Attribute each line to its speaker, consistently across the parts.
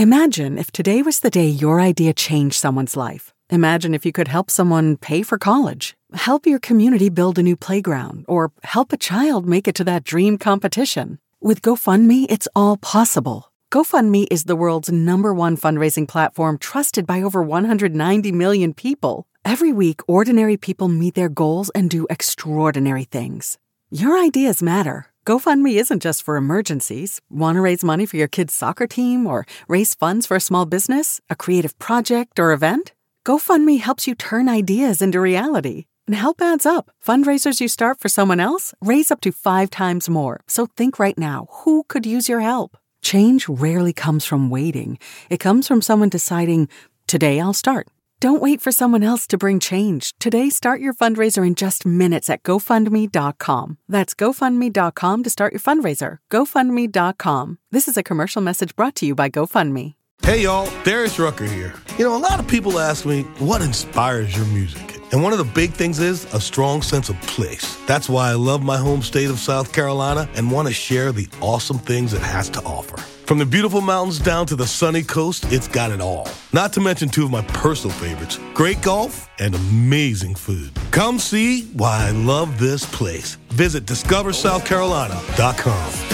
Speaker 1: Imagine if today was the day your idea changed someone's life. Imagine if you could help someone pay for college, help your community build a new playground, or help a child make it to that dream competition. With GoFundMe, it's all possible. GoFundMe is the world's #1 fundraising platform trusted by over 190 million people. Every week, ordinary people meet their goals and do extraordinary things. Your ideas matter. GoFundMe isn't just for emergencies. Want to raise money for your kid's soccer team or raise funds for a small business, a creative project, or event? GoFundMe helps you turn ideas into reality. And help adds up. Fundraisers you start for someone else raise up to 5 times more. So think right now, who could use your help? Change rarely comes from waiting. It comes from someone deciding, today I'll start. Don't wait for someone else to bring change. Today, start your fundraiser in just minutes at GoFundMe.com. That's GoFundMe.com to start your fundraiser. GoFundMe.com. This is a commercial message brought to you by GoFundMe.
Speaker 2: Hey, y'all. Darius Rucker here. A lot of people ask me, what inspires your music? And one of the big things is a strong sense of place. That's why I love my home state of South Carolina and want to share the awesome things it has to offer. From the beautiful mountains down to the sunny coast, it's got it all. Not to mention 2 of my personal favorites, great golf and amazing food. Come see why I love this place. Visit discoversouthcarolina.com.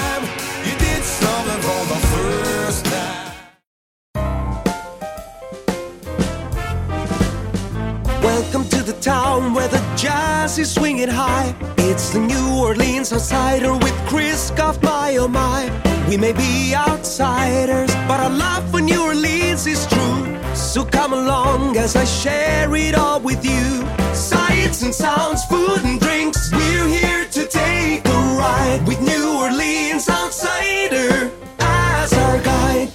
Speaker 3: Welcome to the town where the jazz is swinging high. It's the New Orleans Outsider with Chris Goff, my oh my. We may be outsiders, but our love for New Orleans is true. So come along as I share it all with you. Sights and sounds, food and drinks. We're here to take a ride with New Orleans Outsider as our guide.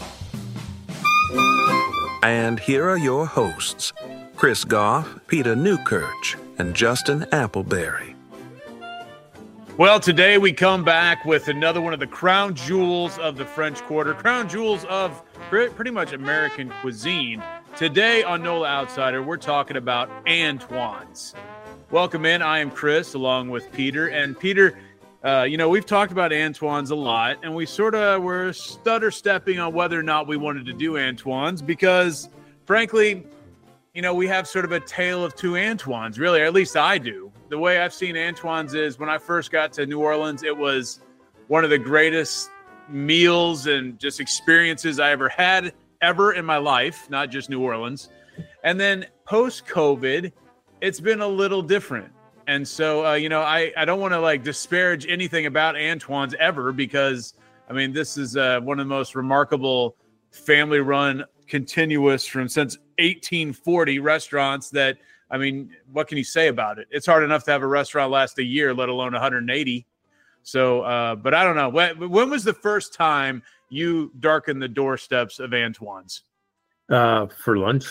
Speaker 4: And here are your hosts, Chris Goff, Peter Newkirch, and Justin Appleberry.
Speaker 5: Well, today we come back with another one of the crown jewels of the French Quarter, crown jewels of pretty much American cuisine. Today on NOLA Outsider, we're talking about Antoine's. Welcome in. I am Chris, along with Peter. And Peter, we've talked about Antoine's a lot, and we were stutter-stepping on whether or not we wanted to do Antoine's because, frankly, we have sort of a tale of 2 Antoine's, really, or at least I do. The way I've seen Antoine's is when I first got to New Orleans, it was one of the greatest meals and just experiences I ever had in my life, not just New Orleans. And then post-COVID, it's been a little different. And so, I don't want to disparage anything about Antoine's ever because, this is one of the most remarkable family-run continuous since 1840 restaurants that, what can you say about it? It's hard enough to have a restaurant last a year, let alone 180. So, but I don't know. When was the first time you darkened the doorsteps of Antoine's?
Speaker 6: For lunch.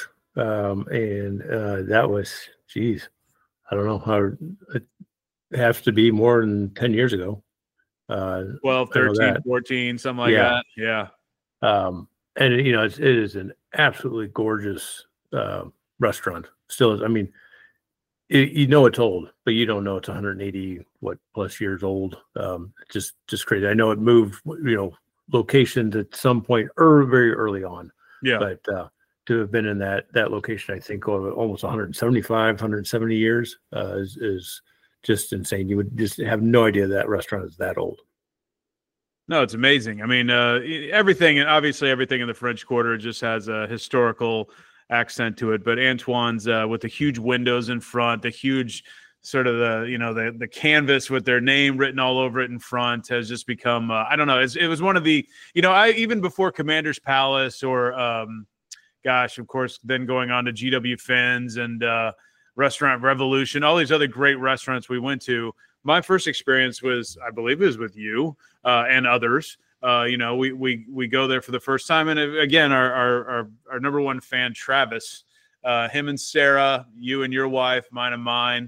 Speaker 6: That was, I don't know how it has to be more than 10 years ago.
Speaker 5: 12, 13, 14, something like that. Yeah.
Speaker 6: And it is an absolutely gorgeous restaurant. Still is. It's old, but you don't know it's 180 plus years old. Just crazy. I know it moved, locations at some point very early on.
Speaker 5: Yeah.
Speaker 6: But to have been in that location, I think almost 170 years is just insane. You would just have no idea that restaurant is that old.
Speaker 5: No, it's amazing. Everything in the French Quarter just has a historical accent to it. But Antoine's with the huge windows in front, the huge sort of the canvas with their name written all over it in front has just become I don't know. It was one of the even before Commander's Palace or of course, then going on to GW Finn's and Restaurant Revolution, all these other great restaurants we went to. My first experience was, I believe, it was with you and others. We go there for the first time, and again, our number one fan, Travis, him and Sarah, you and your wife, mine and mine.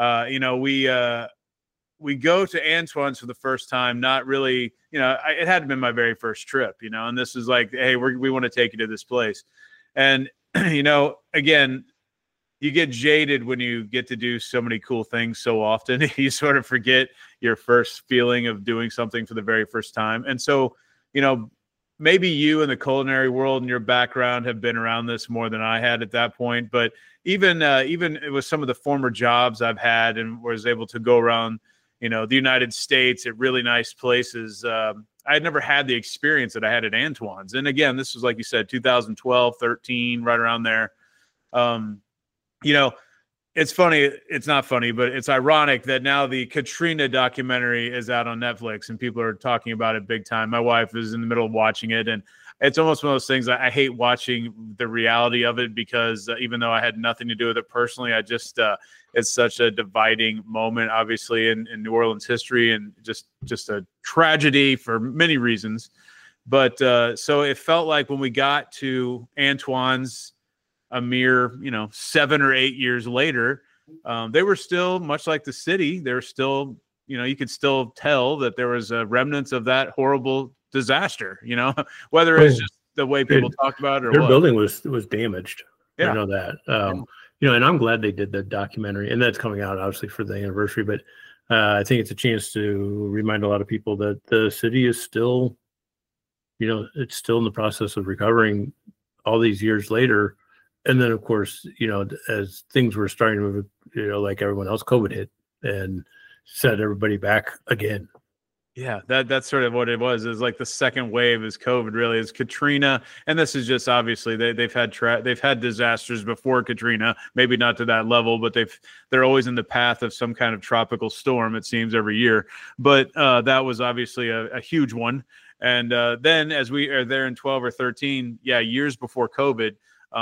Speaker 5: We go to Antoine's for the first time. Not really, it hadn't been my very first trip, and this is like, hey, we want to take you to this place, and again. You get jaded when you get to do so many cool things so often. You sort of forget your first feeling of doing something for the very first time. And so, maybe you in the culinary world and your background have been around this more than I had at that point. But even with some of the former jobs I've had and was able to go around, the United States at really nice places, I had never had the experience that I had at Antoine's. And again, this was, like you said, 2012, 13, right around there. It's funny. It's not funny, but it's ironic that now the Katrina documentary is out on Netflix and people are talking about it big time. My wife is in the middle of watching it, and it's almost one of those things I hate watching the reality of it because even though I had nothing to do with it personally, I just it's such a dividing moment, obviously, in New Orleans history, and just a tragedy for many reasons. But so it felt like when we got to Antoine's, a mere 7 or 8 years later, they were still much like the city. They were still, you could still tell that there was remnants of that horrible disaster. Whether it's just the way people talked about it or
Speaker 6: their
Speaker 5: what.
Speaker 6: building was damaged.
Speaker 5: Yeah.
Speaker 6: I know that. And I'm glad they did the documentary, and that's coming out obviously for the anniversary. But I think it's a chance to remind a lot of people that the city is still, it's still in the process of recovering all these years later. And then, of course, as things were starting to move, like everyone else, COVID hit and set everybody back again.
Speaker 5: Yeah, that's sort of what it was. Is like the second wave is COVID, really, is Katrina, and this is just obviously they've had disasters before Katrina, maybe not to that level, but they're always in the path of some kind of tropical storm. It seems every year, but that was obviously a huge one. And then as we are there in 12 or 13, years before COVID.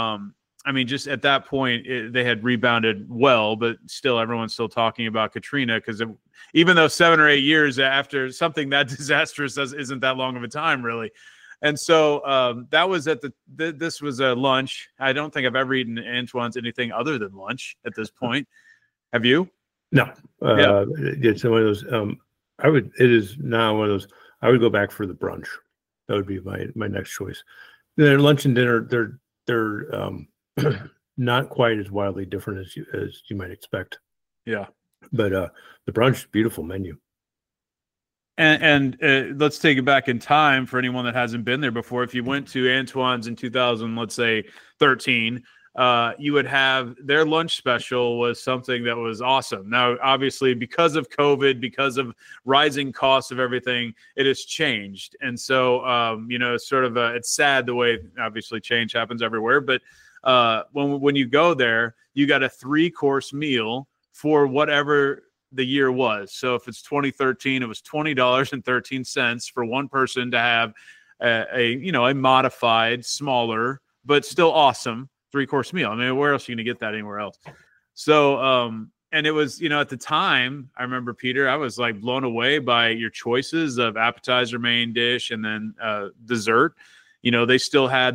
Speaker 5: Just at that point, they had rebounded well, but still everyone's still talking about Katrina because even though 7 or 8 years after something that disastrous isn't that long of a time, really. And so that was this was a lunch. I don't think I've ever eaten Antoine's anything other than lunch at this point. Have you?
Speaker 6: No. It's one of those. It is now one of those. I would go back for the brunch. That would be my next choice. Their lunch and dinner, they're not quite as wildly different as you might expect.
Speaker 5: Yeah.
Speaker 6: But the brunch, beautiful menu.
Speaker 5: And let's take it back in time for anyone that hasn't been there before. If you went to Antoine's in 2000, let's say 13, you would have their lunch special was something that was awesome. Now, obviously, because of COVID, because of rising costs of everything, it has changed. And so, it's sad the way obviously change happens everywhere. But when you go there, you got a 3-course meal for whatever the year was. So if it's 2013, it was $20.13 for one person to have a modified, smaller, but still awesome 3-course meal. I mean, where else are you going to get that anywhere else? So, and it was, at the time, I remember, Peter, I was like blown away by your choices of appetizer, main dish, and then dessert. They still had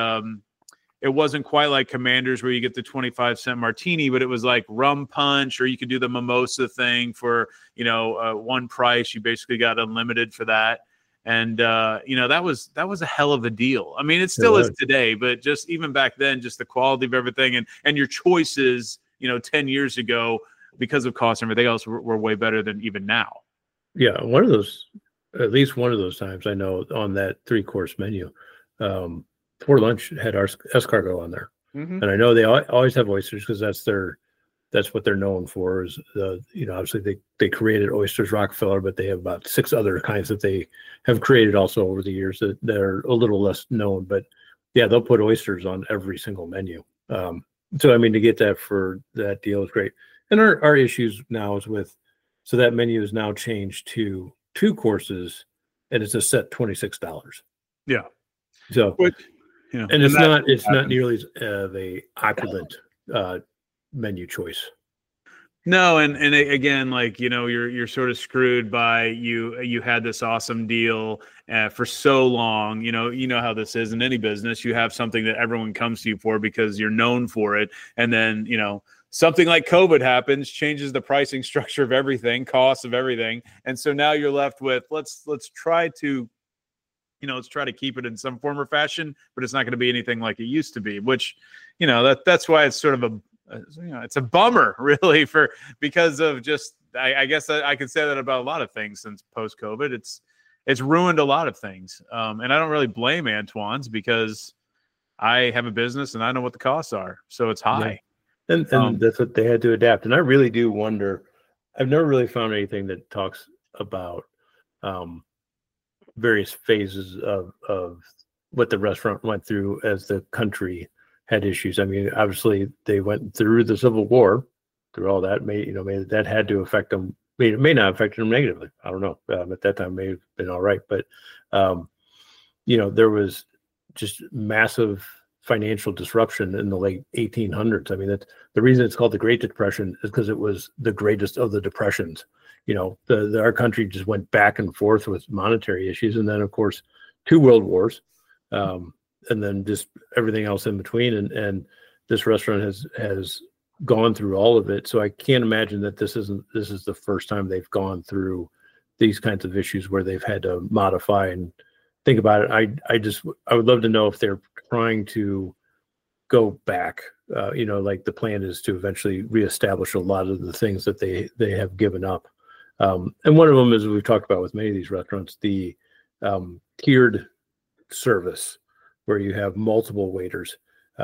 Speaker 5: it wasn't quite like Commander's where you get the 25-cent martini, but it was like rum punch, or you could do the mimosa thing for, one price. You basically got unlimited for that. And, that was a hell of a deal. I mean, it still is today, but just even back then, just the quality of everything and your choices, 10 years ago, because of cost and everything else were way better than even now.
Speaker 6: Yeah. At least one of those times I know on that 3-course menu, for lunch had our escargot on there. Mm-hmm. And I know they always have oysters because that's what they're known for is obviously they created Oysters Rockefeller, but they have about 6 other kinds that they have created also over the years that they're a little less known, but yeah, they'll put oysters on every single menu. So, I mean, to get that for that deal is great. And our issues now is so that menu is now changed to 2 courses and it's a set $26.
Speaker 5: Yeah.
Speaker 6: So, and it's not nearly as a opulent menu choice.
Speaker 5: No, and again, like you're sort of screwed by you had this awesome deal for so long. You know how this is in any business. You have something that everyone comes to you for because you're known for it, and then something like COVID happens, changes the pricing structure of everything, costs of everything, and so now you're left with let's try to. Let's try to keep it in some form or fashion, but it's not going to be anything like it used to be, which, that's why it's sort of it's a bummer really because of just, I guess I could say that about a lot of things since post-COVID. it's ruined a lot of things. And I don't really blame Antoine's because I have a business and I know what the costs are. So it's high.
Speaker 6: Yeah. And that's what they had to adapt. And I really do wonder, I've never really found anything that talks about various phases of what the restaurant went through as the country had issues. I mean, obviously they went through the Civil War, through all that. May that had to affect them. It may not affect them negatively. I don't know. At that time, may have been all right, but there was just massive financial disruption in the late 1800s. I mean, that's the reason it's called the Great Depression is because it was the greatest of the depressions. Our country just went back and forth with monetary issues, and then of course 2 world wars, and then just everything else in between. And this restaurant has gone through all of it. So I can't imagine that this is the first time they've gone through these kinds of issues where they've had to modify and think about it. I would love to know if they're trying to go back, like the plan is to eventually reestablish a lot of the things that they have given up. And one of them is, we've talked about with many of these restaurants, the tiered service where you have multiple waiters.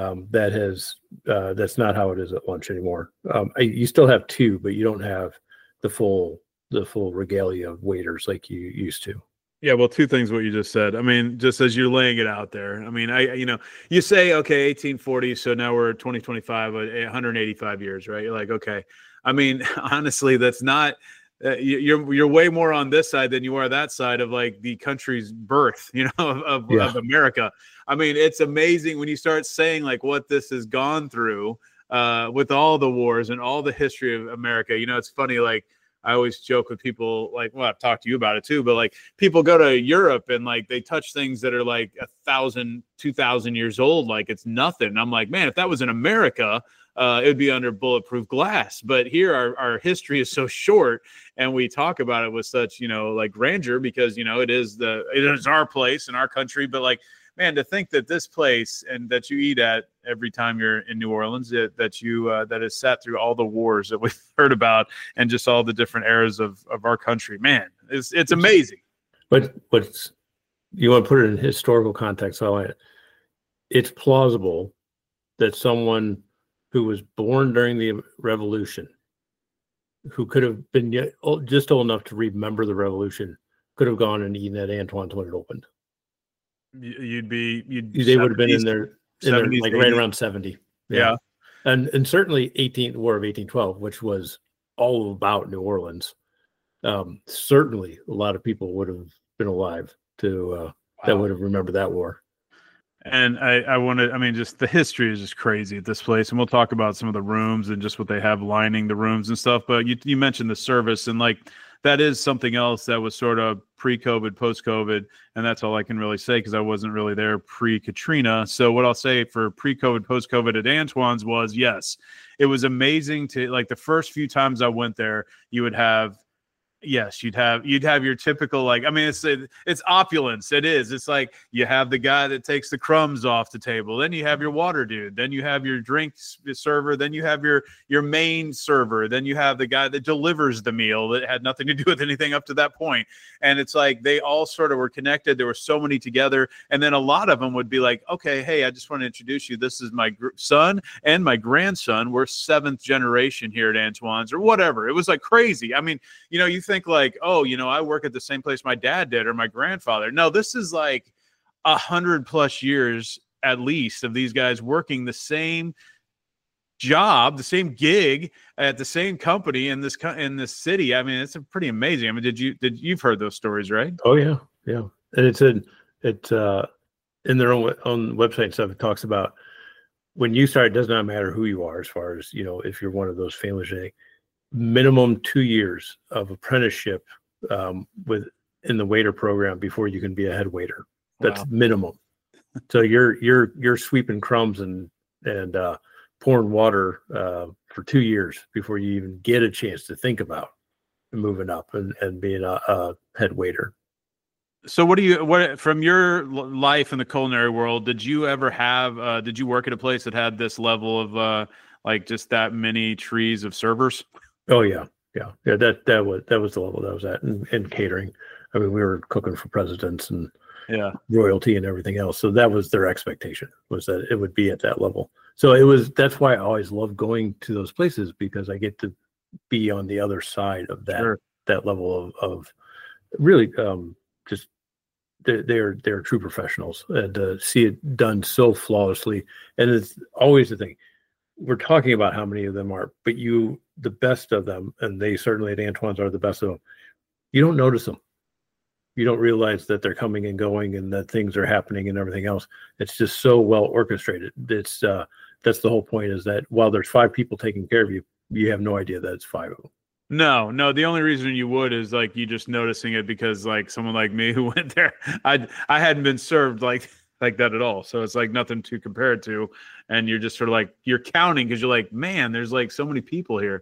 Speaker 6: That's not how it is at lunch anymore. You still have 2, but you don't have the full regalia of waiters like you used to.
Speaker 5: Yeah, well, 2 things what you just said. I mean, just as you're laying it out there. I mean, you say, okay, 1840, so now we're 2025, 185 years, right? You're like, okay. I mean, honestly, that's not. You're way more on this side than you are that side of like the country's birth, of America. I mean, it's amazing when you start saying like what this has gone through with all the wars and all the history of America. It's funny, like I always joke with people, like, well, I've talked to you about it too, but like people go to Europe and like they touch things that are like 1,000, 2,000 years old, like it's nothing. I'm like, man, if that was in America, it would be under bulletproof glass. But here our history is so short, and we talk about it with such, like grandeur because, it is our place in our country. But like, man, to think that this place and that you eat at every time you're in New Orleans, that has sat through all the wars that we've heard about and just all the different eras of our country, man, it's amazing.
Speaker 6: But you want to put it in historical context. It's plausible that someone who was born during the Revolution, who could have been just old enough to remember the Revolution, could have gone and eaten at Antoine's when it opened. They would have been in there like right around 70.
Speaker 5: Yeah.
Speaker 6: And certainly War of 1812, which was all about New Orleans. Certainly a lot of people would have been alive to that would have remembered that war.
Speaker 5: And just the history is just crazy at this place. And we'll talk about some of the rooms and just what they have lining the rooms and stuff. But you mentioned the service, and like that is something else that was sort of pre-COVID, post-COVID. And that's all I can really say because I wasn't really there pre-Katrina. So what I'll say for pre-COVID, post-COVID at Antoine's was, yes, it was amazing to like the first few times I went there, you would have. Yes, you'd have your typical, like, I mean, it's opulence. It is. It's like you have the guy that takes the crumbs off the table. Then you have your water dude. Then you have your drink server. Then you have your main server. Then you have the guy that delivers the meal that had nothing to do with anything up to that point. And it's like they all sort of were connected. There were so many together. And then a lot of them would be like, okay, hey, I just want to introduce you. This is my son and my grandson. We're 7th generation here at Antoine's or whatever. It was like crazy. I mean, you think like, oh, I work at the same place my dad did or my grandfather. No, this is like 100+ years at least of these guys working the same job, the same gig at the same company in this city. I mean, it's pretty amazing. I mean, you've heard those stories, right?
Speaker 6: Oh yeah. And it's in their own website and stuff. It talks about when you start, it does not matter who you are, as far as, if you're one of those families, minimum 2 years of apprenticeship in the waiter program before you can be a head waiter. That's minimum. So you're sweeping crumbs and pouring water for 2 years before you even get a chance to think about moving up and being a head waiter.
Speaker 5: So what from your life in the culinary world, did you ever have, did you work at a place that had this level of like just that many trees of servers?
Speaker 6: Oh yeah. That was the level that I was at in catering. I mean, we were cooking for presidents and
Speaker 5: Yeah.
Speaker 6: royalty and everything else. So that was their expectation, was that it would be at that level. So that's why I always love going to those places, because I get to be on the other side of that,
Speaker 5: Sure.
Speaker 6: that level of really just they're true professionals, and to see it done so flawlessly. And it's always the thing, we're talking about how many of them are, but the best of them, and they certainly at Antoine's are the best of them, you don't notice them. You don't realize that they're coming and going and that things are happening and everything else. It's just so well orchestrated. It's that's the whole point, is that while there's 5 people taking care of you, you have no idea that it's 5 of them.
Speaker 5: No. The only reason you would is like you just noticing it because like someone like me who went there, I hadn't been served like that at all. So it's like nothing to compare it to. And you're just sort of like, you're counting because you're like, man, there's like so many people here.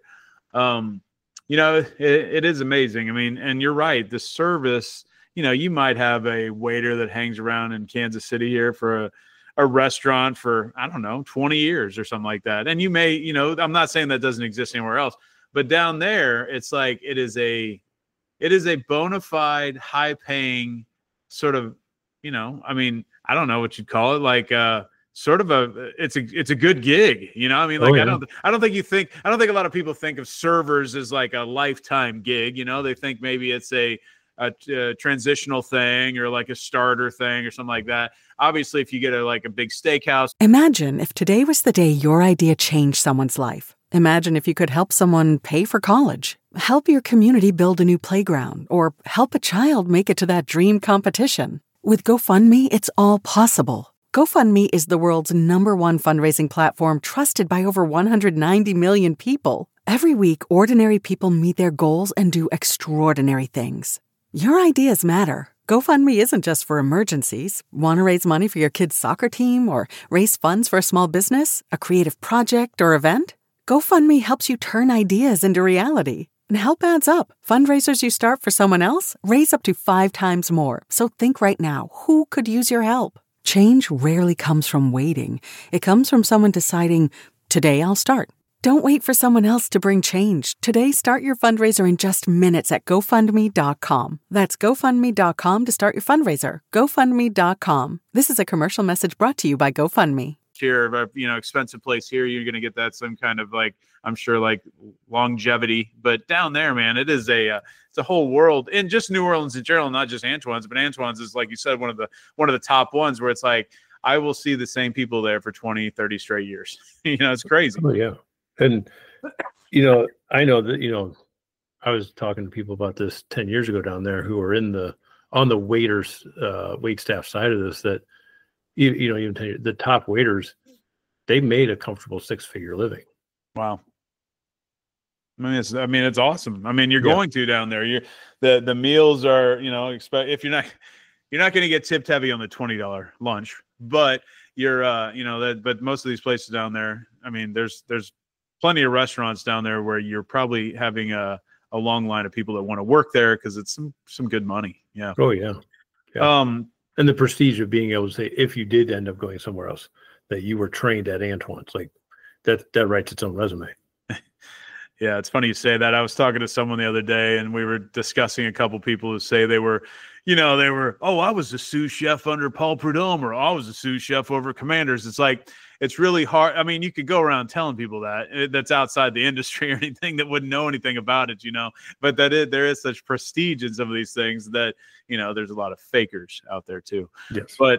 Speaker 5: It is amazing. I mean, and you're right. The service, you might have a waiter that hangs around in Kansas City here for a restaurant for, I don't know, 20 years or something like that. And you may, I'm not saying that doesn't exist anywhere else, but down there, it's like, it is a bona fide, high paying sort of, I mean, I don't know what you'd call it. Like, sort of it's a good gig, I mean, like, I don't think a lot of people think of servers as like a lifetime gig. They think maybe it's a transitional thing or like a starter thing or something like that. Obviously, if you get a big steakhouse.
Speaker 1: Imagine if today was the day your idea changed someone's life. Imagine if you could help someone pay for college, help your community build a new playground, or help a child make it to that dream competition. With GoFundMe, it's all possible. GoFundMe is the world's #1 fundraising platform, trusted by over 190 million people. Every week, ordinary people meet their goals and do extraordinary things. Your ideas matter. GoFundMe isn't just for emergencies. Want to raise money for your kid's soccer team, or raise funds for a small business, a creative project, or event? GoFundMe helps you turn ideas into reality. And help adds up. Fundraisers you start for someone else raise up to 5 times more. So think right now, who could use your help? Change rarely comes from waiting. It comes from someone deciding, today I'll start. Don't wait for someone else to bring change. Today, start your fundraiser in just minutes at GoFundMe.com. That's GoFundMe.com to start your fundraiser. GoFundMe.com. This is a commercial message brought to you by GoFundMe.
Speaker 5: Here, expensive place here, you're going to get that some kind of I'm sure longevity. But down there, man, it is it's a whole world. And just New Orleans in general, not just Antoine's, but Antoine's is, like you said, one of the top ones where it's like I will see the same people there for 20, 30 straight years. It's crazy.
Speaker 6: Oh yeah. And I know that I was talking to people about this 10 years ago down there who were on the waiters wait staff side of this, that even the top waiters, they made a comfortable 6-figure living.
Speaker 5: Wow. I mean, it's awesome. I mean, you're going to down there. The meals are, if you're not going to get tipped heavy on the $20 lunch, but you're, but most of these places down there, I mean, there's plenty of restaurants down there where you're probably having a long line of people that want to work there because it's some good money. Yeah.
Speaker 6: Oh yeah. And the prestige of being able to say, if you did end up going somewhere else, that you were trained at Antoine's, like that writes its own resume.
Speaker 5: Yeah, it's funny you say that. I was talking to someone the other day, and we were discussing a couple people who say they were, oh, I was a sous chef under Paul Prudhomme, or I was a sous chef over Commanders. It's like, it's really hard. I mean, you could go around telling people that's outside the industry or anything that wouldn't know anything about it, but there is such prestige in some of these things that, there's a lot of fakers out there too.
Speaker 6: Yes.
Speaker 5: But,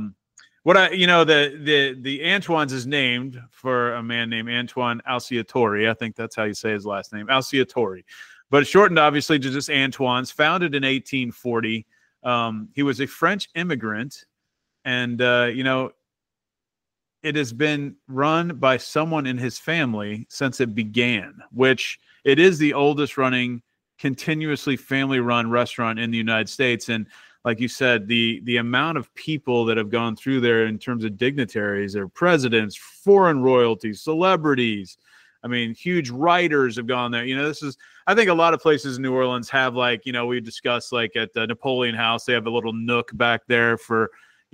Speaker 5: the Antoine's is named for a man named Antoine Alciatori. I think that's how you say his last name, Alciatori, but shortened obviously to just Antoine's. Founded in 1840. He was a French immigrant, and it has been run by someone in his family since it began, which it is the oldest running continuously family-run restaurant in the United States. And like you said, the amount of people that have gone through there in terms of dignitaries, or presidents, foreign royalties, celebrities. I mean, huge writers have gone there. I think a lot of places in New Orleans have we discussed at the Napoleon House, they have a little nook back there for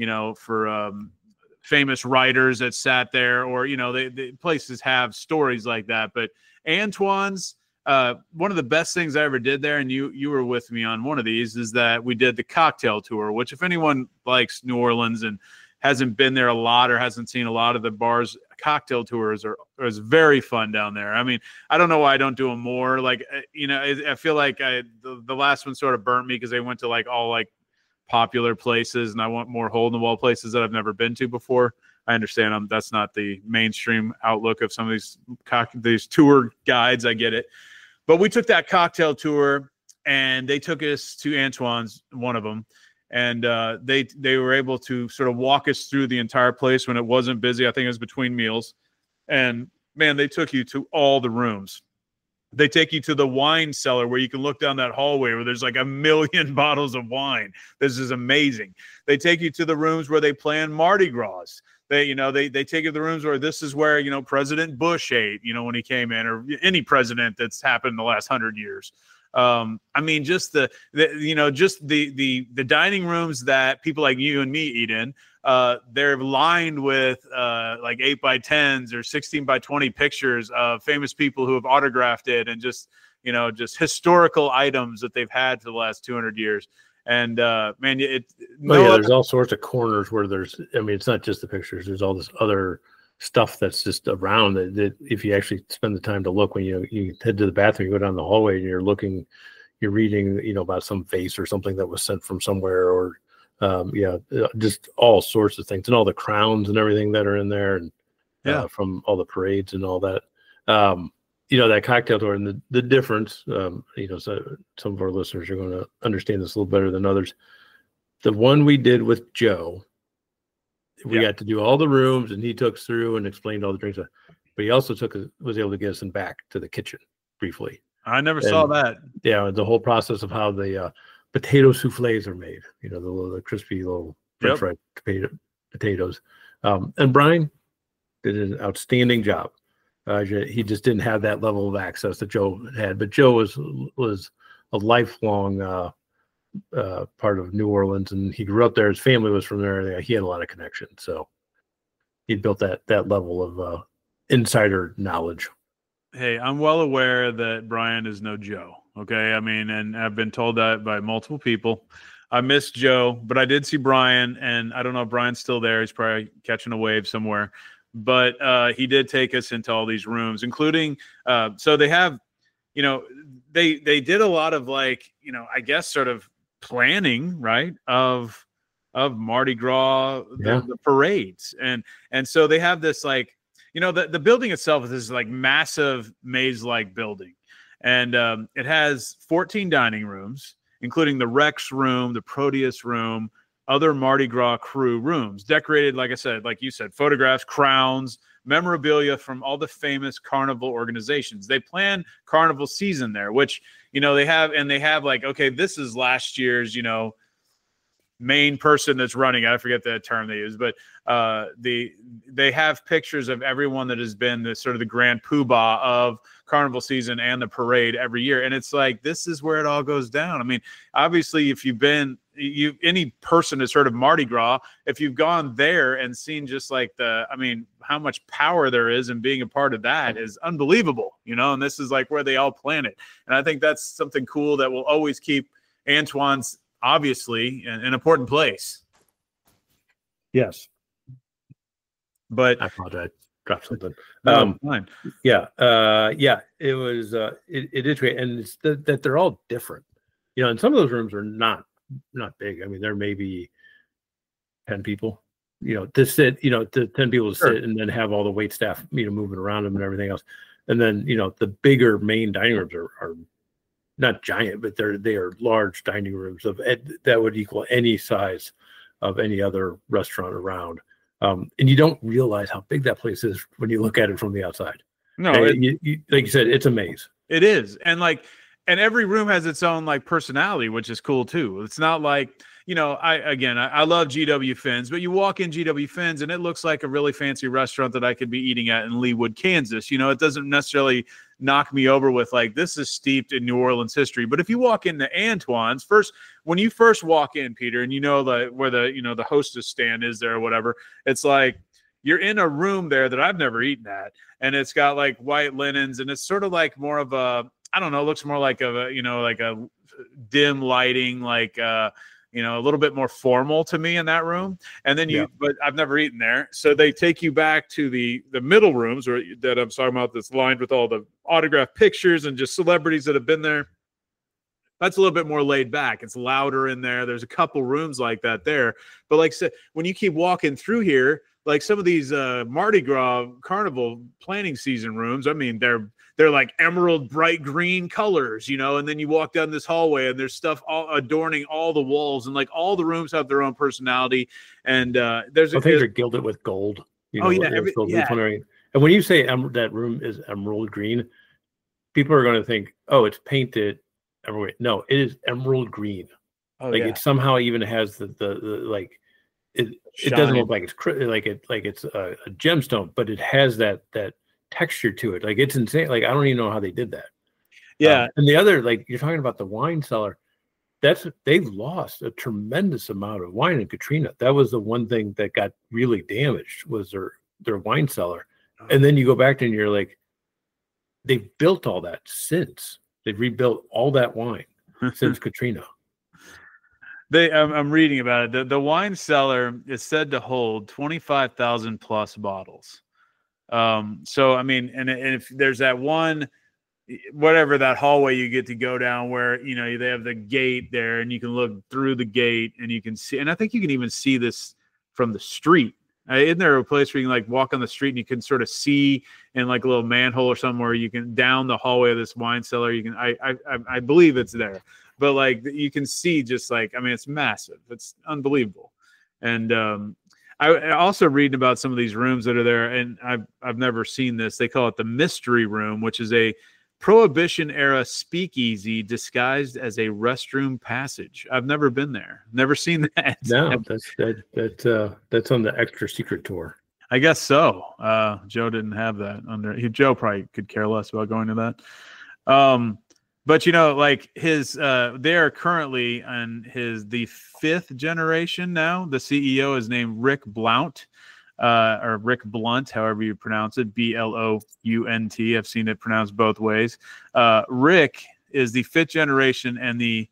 Speaker 5: famous writers that sat there, or, the places have stories like that. But Antoine's, one of the best things I ever did there, and you were with me on one of these, is that we did the cocktail tour, which if anyone likes New Orleans and hasn't been there a lot or hasn't seen a lot of the bars, cocktail tours is very fun down there. I mean, I don't know why I don't do them more. Like, I feel like the last one sort of burnt me because they went to like all like popular places, and I want more hole in the wall places that I've never been to before. I understand that's not the mainstream outlook of some of these tour guides. I get it. But we took that cocktail tour, and they took us to Antoine's, one of them. And they were able to sort of walk us through the entire place when it wasn't busy. I think it was between meals. And, man, they took you to all the rooms. They take you to the wine cellar where you can look down that hallway where there's like 1 million bottles of wine. This is amazing. They take you to the rooms where they plan Mardi Gras. They take you to the rooms where this is where, President Bush ate, when he came in, or any president that's happened in the last 100 years. I mean, just the dining rooms that people like you and me eat in, they're lined with like 8x10s or 16x20 pictures of famous people who have autographed it, and just historical items that they've had for the last 200 years. And man, there's all sorts of corners where it's not just the pictures. There's all this other stuff that's just around that if you actually spend the time to look, when you head to the bathroom, you go down the hallway and you're reading, about some vase or something that was sent from somewhere, or just all sorts of things, and all the crowns and everything that are in there, and from all the parades and all that. That cocktail tour, and the difference, so some of our listeners are going to understand this a little better than others. The one we did with Joe, we got to do all the rooms, and he took us through and explained all the drinks. But he also was able to get us back to the kitchen briefly. I never saw that. Yeah, the whole process of how the potato soufflés are made. The crispy little French fried potatoes. And Brian did an outstanding job. He just didn't have that level of access that Joe had, but Joe was a lifelong part of New Orleans, and he grew up there. His family was from there. He had a lot of connections, so he built that level of insider knowledge. Hey, I'm well aware that Brian is no Joe. Okay, I mean, and I've been told that by multiple people. I miss Joe, but I did see Brian, and I don't know if Brian's still there. He's probably catching a wave somewhere. But he did take us into all these rooms, including so they have, they did a lot of like, I guess sort of planning, right, of Mardi Gras, the parades, and so they have this like, the building itself is this like massive maze-like building, and it has 14 dining rooms, including the Rex room, the Proteus room, other Mardi Gras crew rooms, decorated, like I said, like you said, photographs, crowns, memorabilia from all the famous carnival organizations. They plan carnival season there, which, they have like, okay, this is last year's, main person that's running. I forget the term they use, but they have pictures of everyone that has been the sort of the grand poobah of carnival season and the parade every year. And it's like, this is where it all goes down. I mean, obviously, if you've been, any person has heard of Mardi Gras, if you've gone there and seen just like how much power there is in being a part of that is unbelievable, and this is like where they all plan it. And I think that's something cool that will always keep Antoine's obviously an important place. Yes. But I apologize. Dropped something. Fine. It was, it is great. And it's that they're all different, and some of those rooms are not big. I mean, there may be 10 people, to sit, to 10 people to sit and then have all the wait staff, moving around them and everything else. And then, the bigger main dining rooms are not giant, but they are large dining rooms that would equal any size of any other restaurant around. And you don't realize how big that place is when you look at it from the outside. No, like you said, it's a maze. It is. And every room has its own like personality, which is cool too. It's not like, I love GW Finn's, but you walk in GW Finn's and it looks like a really fancy restaurant that I could be eating at in Leawood, Kansas. It doesn't necessarily knock me over with like, this is steeped in New Orleans history. But if you walk into Antoine's when you first walk in, Peter, and where the hostess stand is there or whatever, it's like, you're in a room there that I've never eaten at, and it's got like white linens, and it's sort of like more of a I don't know, looks more like like a dim lighting, like a little bit more formal to me in that room. And then but I've never eaten there. So they take you back to the middle rooms that I'm talking about, that's lined with all the autographed pictures and just celebrities that have been there. That's a little bit more laid back. It's louder in there. There's a couple rooms like that there. But like I said, when you keep walking through here, like some of these Mardi Gras carnival planning season rooms, I mean, they're like emerald bright green colors, and then you walk down this hallway and there's stuff all adorning all the walls, and like all the rooms have their own personality. And things
Speaker 6: are gilded with gold. And when you say that room is emerald green, people are going to think, oh, it's painted. No, it is emerald green. It somehow even has the like it doesn't look like it's a gemstone, but it has that texture to it. Like, it's insane. Like, I don't even know how they did that.
Speaker 5: Yeah.
Speaker 6: And the other, like, you're talking about the wine cellar, they've lost a tremendous amount of wine in Katrina. That was the one thing that got really damaged, was their wine cellar. And then you go back and you're like, they've built all that since. They've rebuilt all that wine since Katrina.
Speaker 5: I'm reading about it. The wine cellar is said to hold 25,000 plus bottles. So, I mean, and if there's that one, whatever, that hallway you get to go down where, they have the gate there and you can look through the gate and you can see, and I think you can even see this from the street. Isn't there a place where you can like walk on the street and you can sort of see in like a little manhole or somewhere, you can down the hallway of this wine cellar, you can, I believe it's there, but like you can see just like, I mean, it's massive. It's unbelievable. And, I also read about some of these rooms that are there, and I've never seen this. They call it the Mystery Room, which is a Prohibition era speakeasy disguised as a restroom passage. I've never been there. Never seen that.
Speaker 6: No, that's on the extra secret tour.
Speaker 5: I guess so. Joe didn't have that Joe probably could care less about going to that. But like they are currently on the 5th generation now. The CEO is named Rick Blount, or Rick Blunt, however you pronounce it, Blount. I've seen it pronounced both ways. Rick is the 5th generation and the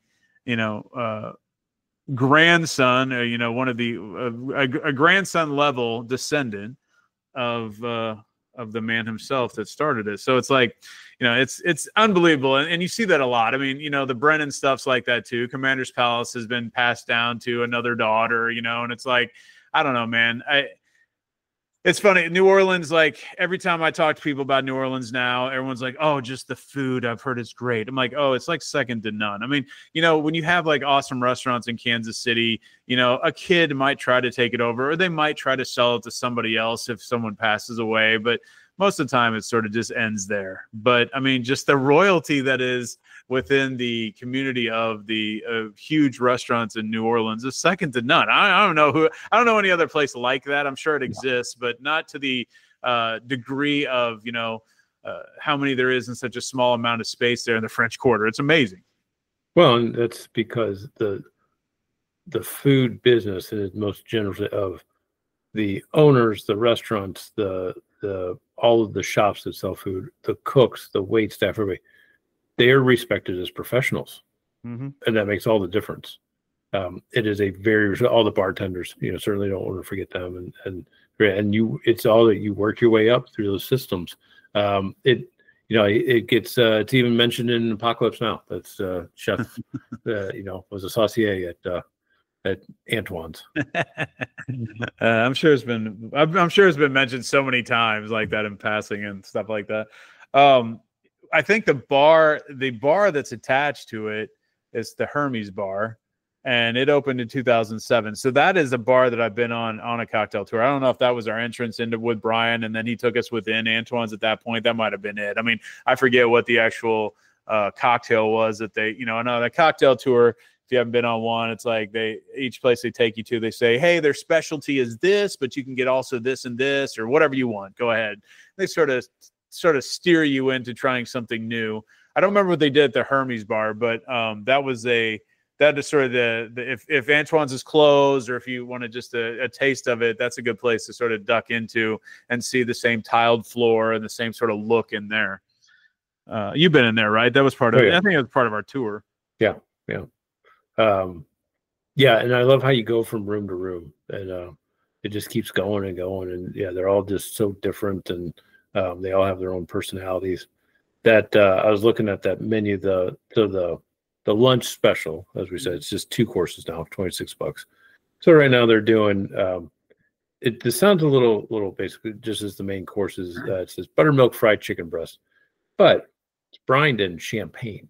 Speaker 5: grandson, one of the a grandson level descendant of the man himself that started it. So it's like, it's unbelievable. And you see that a lot. I mean, the Brennan stuff's like that too. Commander's Palace has been passed down to another daughter, and it's like, I don't know, man. It's funny. New Orleans, like every time I talk to people about New Orleans now, everyone's like, oh, just the food. I've heard it's great. I'm like, oh, it's like second to none. I mean, when you have like awesome restaurants in Kansas City, a kid might try to take it over, or they might try to sell it to somebody else if someone passes away. But most of the time it sort of just ends there. But I mean, just the royalty that is within the community of the huge restaurants in New Orleans is second to none. I don't know any other place like that. I'm sure it exists, but not to the degree of, how many there is in such a small amount of space there in the French Quarter. It's amazing.
Speaker 6: Well, and that's because the food business is most generally of the owners, the restaurants, the all of the shops that sell food, the cooks, the wait staff, everybody, they are respected as professionals.
Speaker 5: Mm-hmm.
Speaker 6: And that makes all the difference. It is all the bartenders, certainly don't want to forget them. And it's all that you work your way up through those systems. It gets, it's even mentioned in Apocalypse Now. That's chef, was a saucier at Antoine's.
Speaker 5: I'm sure it's been mentioned so many times like that in passing and stuff like that. I think the bar that's attached to it is the Hermes Bar, and it opened in 2007. So that is a bar that I've been on a cocktail tour. I don't know if that was our entrance into with Brian, and then he took us within Antoine's at that point. That might have been it. I mean, I forget what the actual cocktail was that they, the cocktail tour. If you haven't been on one, it's like each place they take you to, they say, hey, their specialty is this, but you can get also this and this or whatever you want. Go ahead. They sort of steer you into trying something new. I don't remember what they did at the Hermes Bar, but that is sort of if Antoine's is closed, or if you want just a taste of it, that's a good place to sort of duck into and see the same tiled floor and the same sort of look in there. You've been in there, right? That was part of.
Speaker 6: Oh, yeah.
Speaker 5: I think it was part of our tour.
Speaker 6: Yeah. Yeah, and I love how you go from room to room, and it just keeps going and going, and yeah, they're all just so different, and they all have their own personalities. That I was looking at that menu, the lunch special, as we said, it's just 2 courses now, $26. So right now they're doing this sounds a little basically just as the main courses. It says buttermilk fried chicken breast, but it's brined in champagne.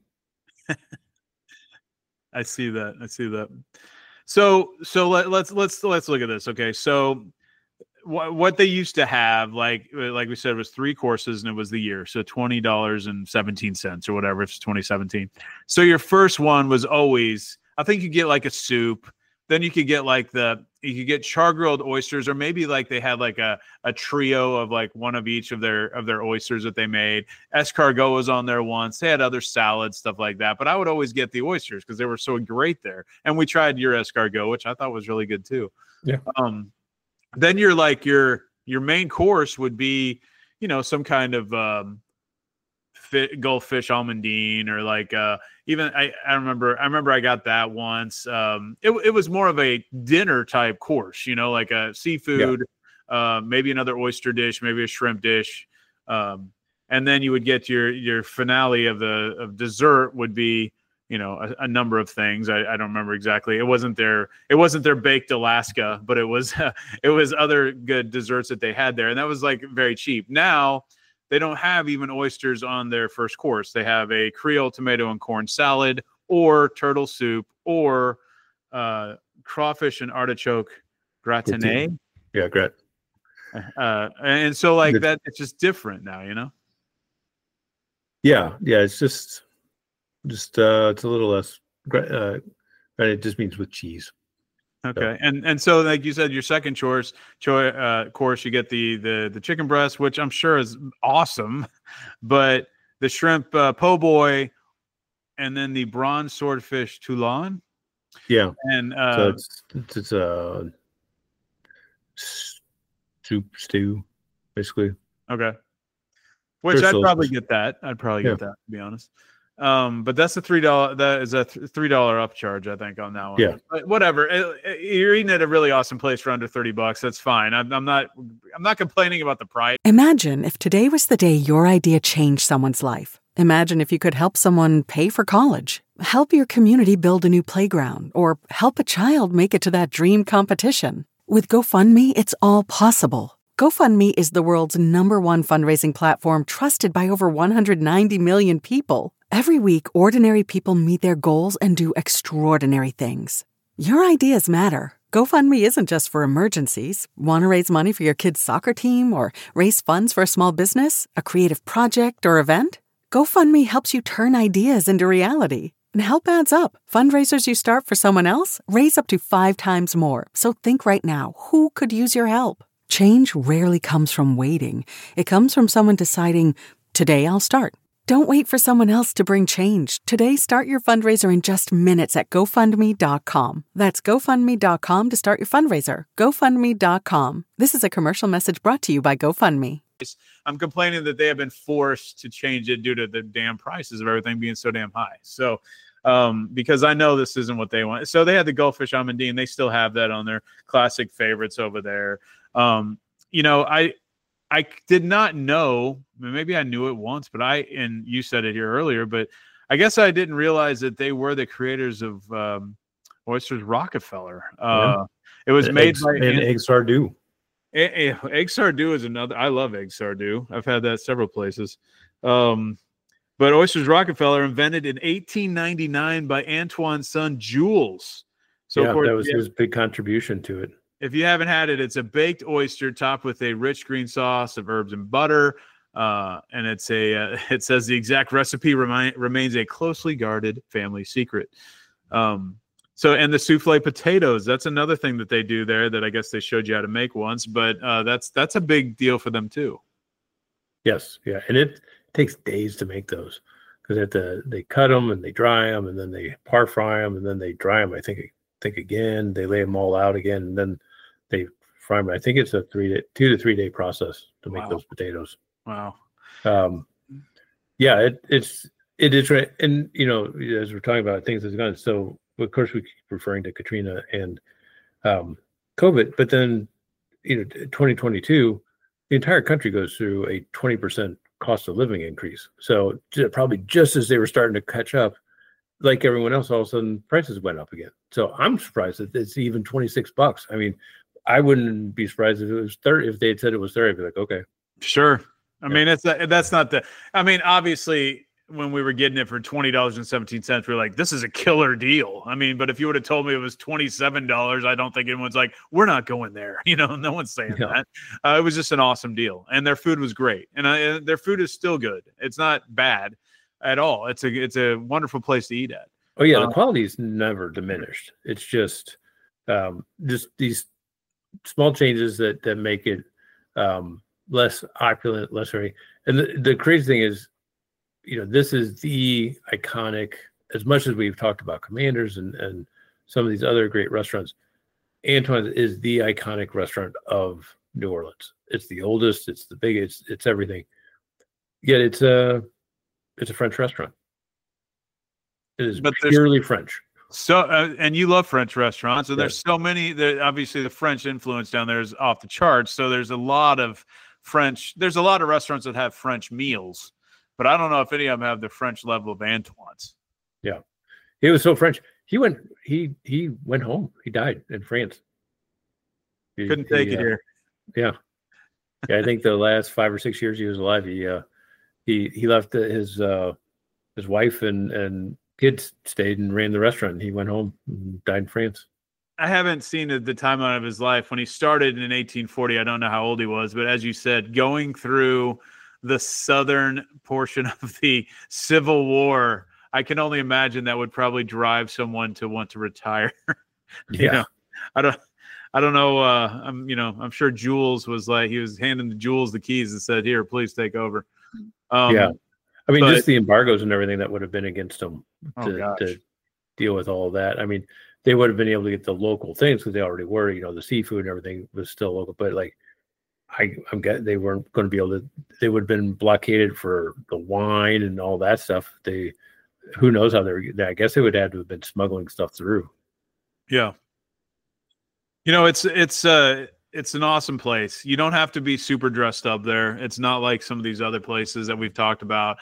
Speaker 5: I see that. So let's look at this. Okay, so what they used to have, like we said, was 3 courses, and it was the year, so $20.17 or whatever. It's 2017. So your first one was always, I think you get like a soup, then you could get like you could get char-grilled oysters, or maybe like they had like a trio of like one of each of their oysters that they made. Escargot was on there once. They had other salads, stuff like that. But I would always get the oysters because they were so great there. And we tried your escargot, which I thought was really good too.
Speaker 6: Yeah.
Speaker 5: Then your main course would be, some kind of Gulf fish almondine, or like even I remember I got that once. It was more of a dinner type course, like a seafood, maybe another oyster dish, maybe a shrimp dish, and then you would get your finale of dessert would be a number of things. I don't remember exactly. It wasn't their baked Alaska, but it was other good desserts that they had there, and that was like very cheap. Now they don't have even oysters on their first course. They have a Creole tomato and corn salad, or turtle soup, or crawfish and artichoke gratinée.
Speaker 6: Yeah, great.
Speaker 5: And so like that, it's just different now,
Speaker 6: Yeah, it's just it's a little less. It just means with cheese.
Speaker 5: Okay, and so like you said, your second course, you get the chicken breast, which I'm sure is awesome, but the shrimp po' boy, and then the bronze swordfish Toulon.
Speaker 6: Yeah,
Speaker 5: and
Speaker 6: so it's a soup stew, basically.
Speaker 5: Okay, which I'd probably get that. Get that, to be honest. But that's a $3. That is a $3 upcharge, I think, on that one.
Speaker 6: Yeah,
Speaker 5: but whatever. You're eating at a really awesome place for under $30. That's fine. I'm not complaining about the price.
Speaker 1: Imagine if today was the day your idea changed someone's life. Imagine if you could help someone pay for college, help your community build a new playground, or help a child make it to that dream competition. With GoFundMe, it's all possible. GoFundMe is the world's #1 fundraising platform, trusted by over 190 million people. Every week, ordinary people meet their goals and do extraordinary things. Your ideas matter. GoFundMe isn't just for emergencies. Want to raise money for your kid's soccer team, or raise funds for a small business, a creative project, or event? GoFundMe helps you turn ideas into reality. And help adds up. Fundraisers you start for someone else raise up to 5 times more. So think right now, who could use your help? Change rarely comes from waiting. It comes from someone deciding, today I'll start. Don't wait for someone else to bring change. Today, start your fundraiser in just minutes at GoFundMe.com. That's GoFundMe.com to start your fundraiser. GoFundMe.com. This is a commercial message brought to you by GoFundMe.
Speaker 5: I'm complaining that they have been forced to change it due to the damn prices of everything being so damn high. So, because I know this isn't what they want. So they had the Gulf fish almondine. They still have that on their classic favorites over there. I did not know, maybe I knew it once, but and you said it here earlier, but I guess I didn't realize that they were the creators of Oysters Rockefeller. It was made by
Speaker 6: Egg Sardou.
Speaker 5: Egg Sardou is another. I love Egg Sardou. I've had that several places. But Oysters Rockefeller, invented in 1899 by Antoine's son Jules. So
Speaker 6: of course, that was his big contribution to it.
Speaker 5: If you haven't had it, it's a baked oyster topped with a rich green sauce of herbs and butter. And it says the exact recipe remains a closely guarded family secret. And the souffle potatoes, that's another thing that they do there that I guess they showed you how to make once, but that's a big deal for them too.
Speaker 6: Yes. Yeah. And it takes days to make those, because they cut them and they dry them, and then they par fry them, and then they dry them. I think again, they lay them all out again, and then they fry them. I think it's a 2 to 3 day process to make those potatoes.
Speaker 5: Wow.
Speaker 6: Yeah, it is right. And as we're talking about things that's gone, so of course we keep referring to Katrina and COVID, but then 2022, the entire country goes through a 20% cost of living increase. So probably just as they were starting to catch up, like everyone else, all of a sudden prices went up again. So I'm surprised that it's even $26. I mean, I wouldn't be surprised if it was 30. If they had said it was 30, I'd be like, okay,
Speaker 5: sure. I mean, that's not the. I mean, obviously, when we were getting it for $20.17, we were like, this is a killer deal. I mean, but if you would have told me it was $27, I don't think anyone's like, we're not going there. No one's saying that. It was just an awesome deal, and their food was great, and their food is still good. It's not bad at all. It's a wonderful place to eat at.
Speaker 6: Oh yeah, the quality's never diminished. It's just these small changes that make it less opulent, less very. And the crazy thing is, this is the iconic, as much as we've talked about Commanders and some of these other great restaurants, Antoine's is the iconic restaurant of New Orleans. It's the oldest, it's the biggest, it's everything. Yet it's a French restaurant. It is purely French.
Speaker 5: So, and you love French restaurants, and there's so many. Obviously, the French influence down there is off the charts. So there's a lot of French. There's a lot of restaurants that have French meals. But I don't know if any of them have the French level of Antoine's.
Speaker 6: Yeah, he was so French. He went home. He died in France.
Speaker 5: Couldn't take it here.
Speaker 6: Yeah. I think the last 5 or 6 years he was alive, he left his wife and kids stayed and ran the restaurant. He went home and died in France.
Speaker 5: I haven't seen the timeline of his life. When he started in 1840, I don't know how old he was, but as you said, going through the southern portion of the Civil War, I can only imagine that would probably drive someone to want to retire. I don't know. I'm sure Jules was like, he was handing the Jules the keys and said, "Here, please take over."
Speaker 6: I mean, just the embargoes and everything that would have been against them to deal with all of that. I mean, they would have been able to get the local things because they already were. The seafood and everything was still local, but like, I'm getting they weren't going to be able to. They would have been blockaded for the wine and all that stuff. Who knows how I guess they would have to have been smuggling stuff through.
Speaker 5: Yeah, it's an awesome place. You don't have to be super dressed up there. It's not like some of these other places that we've talked about.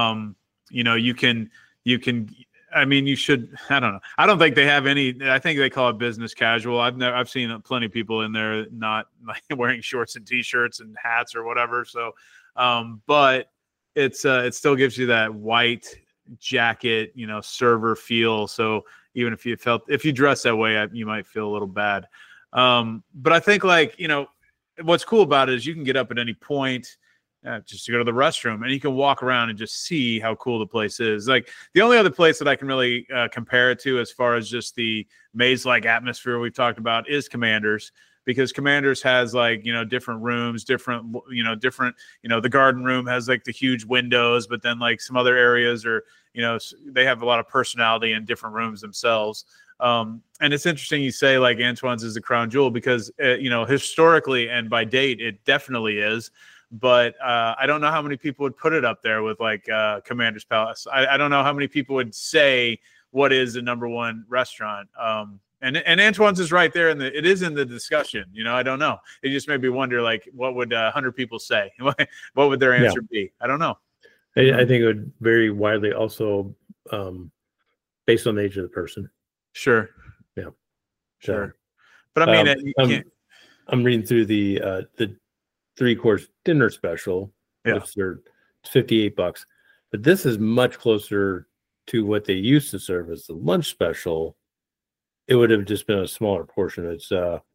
Speaker 5: You can. I mean, you should. I don't know. I don't think they have any. I think they call it business casual. I've seen plenty of people in there not like wearing shorts and t-shirts and hats or whatever. So, but it still gives you that white jacket, server feel. So even if you dress that way, you might feel a little bad. But I think what's cool about it is you can get up at any point. Just to go to the restroom, and you can walk around and just see how cool the place is. Like the only other place that I can really compare it to as far as just the maze-like atmosphere we've talked about is Commanders, because Commanders has different rooms, different, the garden room has like the huge windows, but then like some other areas are, they have a lot of personality in different rooms themselves. And it's interesting you say like Antoine's is the crown jewel because, historically and by date, it definitely is. But I don't know how many people would put it up there with like Commander's Palace. I don't know how many people would say what is the number one restaurant. And Antoine's is right there, and it is in the discussion. I don't know. It just made me wonder, like, what would 100 people say? What would their answer be? I don't know.
Speaker 6: I think it would vary widely, also based on the age of the person.
Speaker 5: Sure.
Speaker 6: Yeah.
Speaker 5: Sure. But I mean, you can't.
Speaker 6: I'm reading through the 3-course dinner special. Which they're $58, but this is much closer to what they used to serve as the lunch special. It would have just been a smaller portion. It's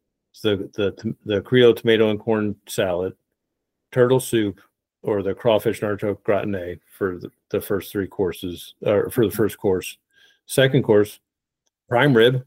Speaker 6: the Creole tomato and corn salad, turtle soup, or the crawfish and artichoke gratin for the first 3 courses, or for the first course. Second course, prime rib,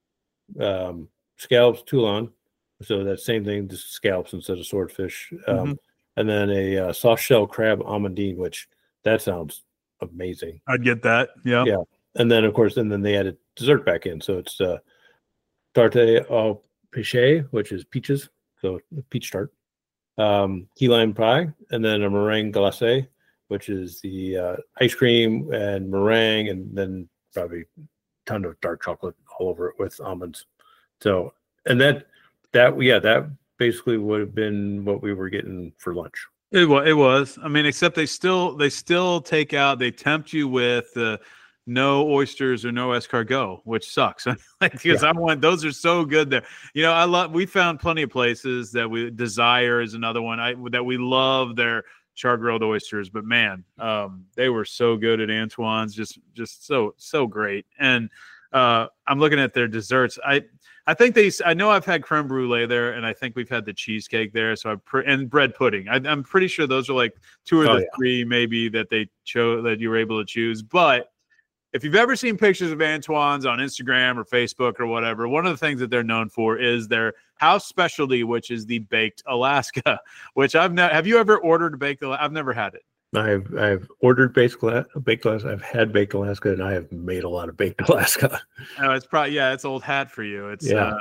Speaker 6: scallops toulon. So that same thing, just scallops instead of swordfish. And then a soft shell crab amandine, which that sounds amazing.
Speaker 5: I'd get that. Yeah.
Speaker 6: Yeah. And then, of course, they added dessert back in. So it's tarte au pêche, which is peaches. So peach tart. Key lime pie. And then a meringue glacé which is the ice cream and meringue, and then probably a ton of dark chocolate all over it with almonds. So, and that basically would have been what we were getting for lunch.
Speaker 5: It was. I mean, except they still take out. They tempt you with no oysters or no escargot, which sucks. Because those are so good there. We found plenty of places that Desire is another one that we love their char grilled oysters, but man, they were so good at Antoine's, just so great. And I'm looking at their desserts. I think I know I've had creme brulee there, and I think we've had the cheesecake there. So and bread pudding. I'm pretty sure those are like two of the three maybe that they chose that you were able to choose. But if you've ever seen pictures of Antoine's on Instagram or Facebook or whatever, one of the things that they're known for is their house specialty, which is the baked Alaska. Which have you ever ordered baked Alaska? I've never had it.
Speaker 6: I've ordered baked Alaska. I've had baked Alaska, and I have made a lot of baked Alaska.
Speaker 5: Oh, it's probably it's old hat for you. It's so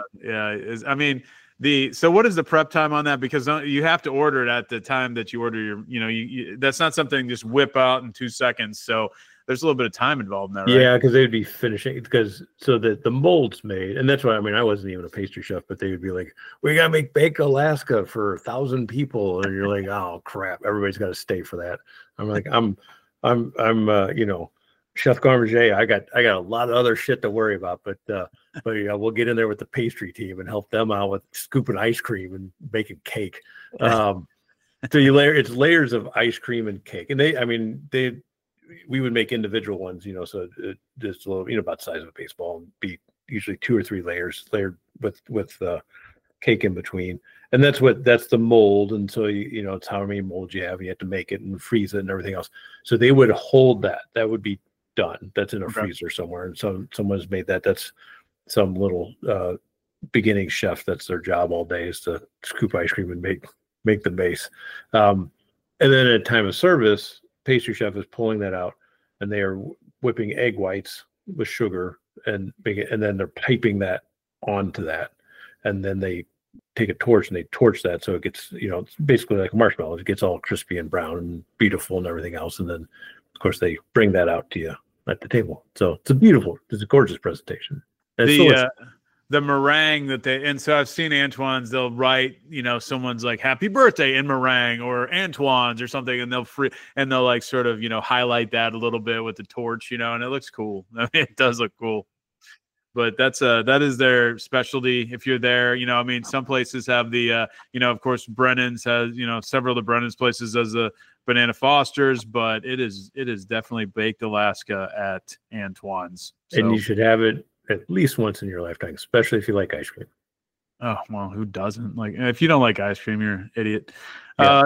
Speaker 5: what is the prep time on that? Because you have to order it at the time that you order your. That's not something just whip out in 2 seconds. So there's a little bit of time involved in that, right? Yeah,
Speaker 6: because they'd be finishing so that the mold's made, and that's why I wasn't even a pastry chef, but they would be like, "We gotta make baked Alaska for 1,000 people," and you're like, "Oh crap, everybody's got to stay for that." I'm like, I'm Chef Garmager. I got a lot of other shit to worry about, but we'll get in there with the pastry team and help them out with scooping ice cream and baking cake. So it's layers of ice cream and cake, and we would make individual ones, so just a little, about the size of a baseball, and be usually 2 or 3 layers layered with cake in between. And that's the mold. And so, it's how many molds you have. You have to make it and freeze it and everything else. So they would hold that would be done. That's in a freezer somewhere. And so someone's made that. That's some little beginning chef. That's their job all day, is to scoop ice cream and make the base. And then at time of service, pastry chef is pulling that out, and they are whipping egg whites with sugar and then they're piping that onto that, and then they take a torch and they torch that so it gets, it's basically like a marshmallow. It gets all crispy and brown and beautiful and everything else, and then of course they bring that out to you at the table. So it's a gorgeous presentation. And
Speaker 5: the meringue so I've seen Antoine's, they'll write, someone's like happy birthday in meringue or Antoine's or something, and they'll like sort of, highlight that a little bit with the torch, and it looks cool. I mean, it does look cool. But that is their specialty. If you're there, some places have the, of course, Brennan's has, several of the Brennan's places as the Banana Foster's, but it is definitely baked Alaska at Antoine's. So.
Speaker 6: And you should have it at least once in your lifetime, especially if you like ice cream.
Speaker 5: Oh, well, who doesn't? Like, if you don't like ice cream, you're an idiot.
Speaker 6: Yeah.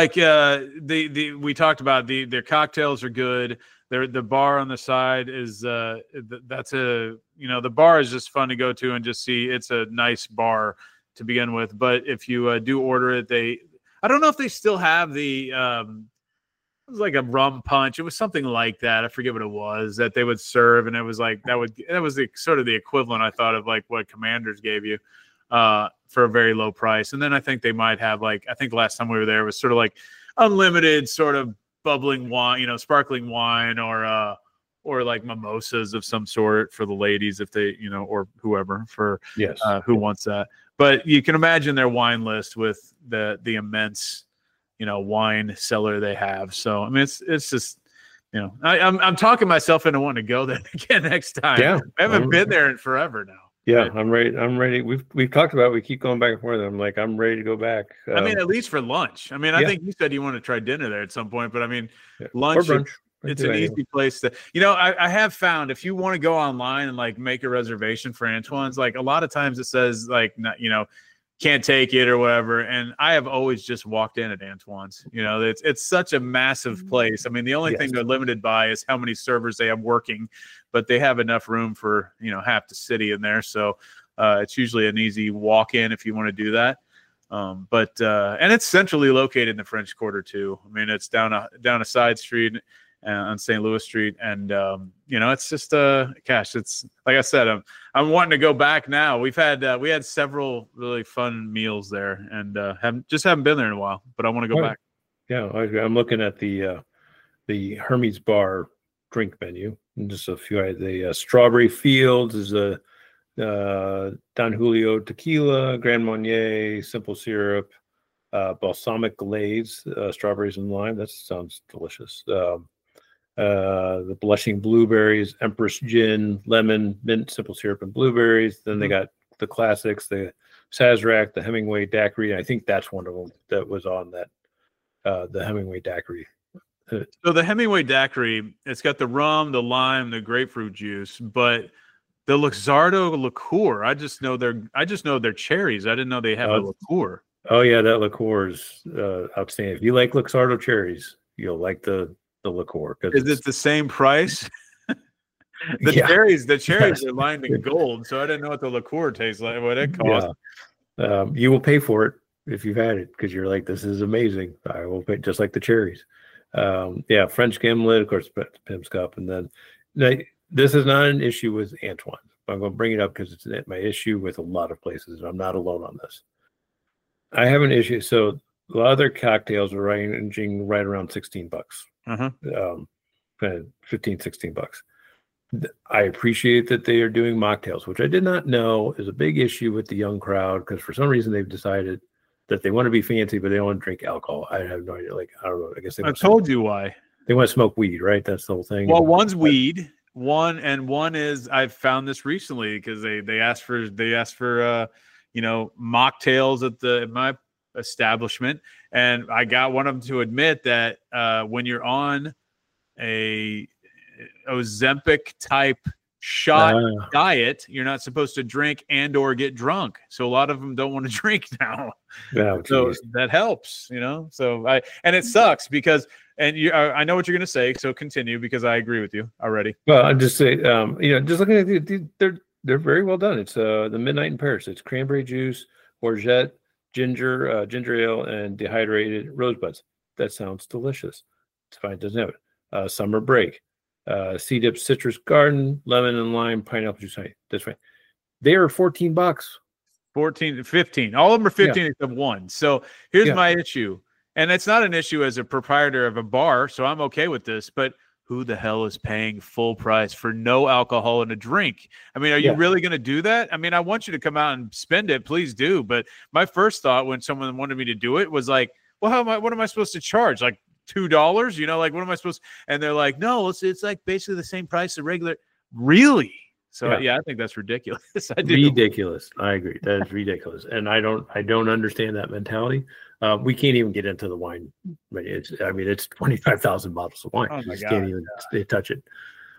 Speaker 5: We talked about their cocktails are good. The bar on the side is the bar is just fun to go to and just see. It's a nice bar to begin with. But if you do order it, I don't know if they still have the it was like a rum punch. It was something like that. I forget what it was that they would serve, and it was like that was sort of the equivalent, I thought, of like what Commander's gave you for a very low price. And then I think they might have I think last time we were there, it was sort of like unlimited sort of bubbling wine, sparkling wine, or like mimosas of some sort for the ladies if they, or whoever who wants that. But you can imagine their wine list with the immense, wine cellar they have. So, I mean, it's just, I'm talking myself into wanting to go there again next time.
Speaker 6: Yeah.
Speaker 5: I haven't been there in forever now.
Speaker 6: Yeah, right? I'm ready. We've talked about it. We keep going back and forth. I'm like, I'm ready to go back.
Speaker 5: I mean, at least for lunch. I mean, I think you said you want to try dinner there at some point, but I mean, lunch, or brunch. It's an easy place to, I have found if you want to go online and like make a reservation for Antoine's, like a lot of times it says like, can't take it or whatever. And I have always just walked in at Antoine's. It's such a massive place. I mean, the only thing they're limited by is how many servers they have working, but they have enough room for, half the city in there. So it's usually an easy walk in if you want to do that. And it's centrally located in the French Quarter too. I mean, it's down a side street on St. Louis Street. And, it's just, it's like I said, I'm wanting to go back now. We had several really fun meals there and haven't been there in a while, but I want to go back.
Speaker 6: Yeah. I'm looking at the the Hermes Bar drink menu. And just a few. The Strawberry Fields is a Don Julio tequila, Grand Marnier, simple syrup, balsamic glaze, strawberries and lime. That sounds delicious. The Blushing Blueberries, Empress Gin, lemon, mint, simple syrup, and blueberries. Then they got the classics, the Sazerac, the Hemingway Daiquiri. I think that's one of them that was on that, the Hemingway Daiquiri.
Speaker 5: So the Hemingway Daiquiri, it's got the rum, the lime, the grapefruit juice, but the Luxardo liqueur, I just know they're cherries. I didn't know they have a liqueur.
Speaker 6: Oh yeah, that liqueur is outstanding. If you like Luxardo cherries, you'll like the liqueur.
Speaker 5: Is it the same price? The cherries are lined in gold, so I didn't know what the liqueur tastes like, what it costs.
Speaker 6: Yeah. You will pay for it if you've had it because you're like, this is amazing. I will pay just like the cherries. French Gimlet, of course, Pimm's Cup, and then this is not an issue with Antoine. But I'm going to bring it up because it's my issue with a lot of places, and I'm not alone on this. I have an issue. So a lot of their cocktails are ranging right around $16, 15, $16. I appreciate that they are doing mocktails, which I did not know is a big issue with the young crowd because for some reason they've decided that they want to be fancy, but they don't want to drink alcohol. I have no idea. Like, I don't know. I guess
Speaker 5: I told you why.
Speaker 6: They want to smoke weed, right? That's the whole thing.
Speaker 5: Well, one's weed. One is I've found this recently because they asked for mocktails at my establishment, and I got one of them to admit that when you're on a Ozempic type shot diet, you're not supposed to drink and or get drunk. So a lot of them don't want to drink now. So that helps, So and it sucks because I know what you're going to say. So continue because I agree with you already.
Speaker 6: Well, I'm just saying, just looking at it, they're very well done. It's the Midnight in Paris. It's cranberry juice, orgeat, ginger ale, and dehydrated rosebuds. That sounds delicious. It's fine. It doesn't have it. Summer Break. Sea Dip Citrus Garden, lemon and lime, pineapple juice. That's right. They are $14.
Speaker 5: 14, 15. All of them are 15 except one. So here's my issue. And it's not an issue as a proprietor of a bar, so I'm okay with this, but who the hell is paying full price for no alcohol in a drink? I mean, are you really going to do that? I mean, I want you to come out and spend it. Please do. But my first thought when someone wanted me to do it was like, well, what am I supposed to charge? Like $2? Like, what am I supposed to? And they're like, no, it's like basically the same price as regular. Really? So I think that's ridiculous.
Speaker 6: Ridiculous. I agree. That is ridiculous. And I don't understand that mentality. We can't even get into the wine. It's 25,000 bottles of wine. Oh my God. Can't even touch it.